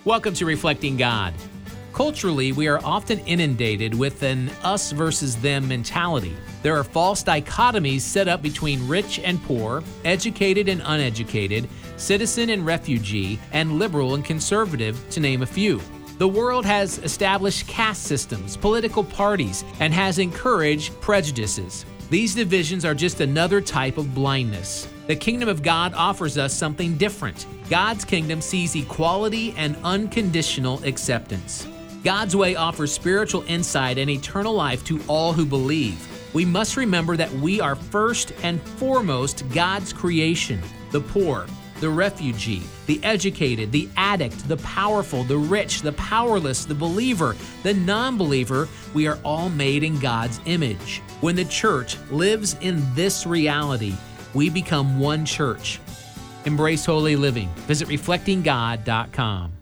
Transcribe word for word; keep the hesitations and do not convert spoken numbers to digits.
Welcome to Reflecting God. Culturally, we are often inundated with an us versus them mentality. There are false dichotomies set up between rich and poor, educated and uneducated, citizen and refugee, and liberal and conservative, to name a few. The world has established caste systems, political parties, and has encouraged prejudices. These divisions are just another type of blindness. The kingdom of God offers us something different. God's kingdom sees equality and unconditional acceptance. God's way offers spiritual insight and eternal life to all who believe. We must remember that we are first and foremost God's creation. The poor, the refugee, the educated, the addict, the powerful, the rich, the powerless, the believer, the non-believer, we are all made in God's image. When the church lives in this reality, we become one church. Embrace holy living. Visit reflecting god dot com.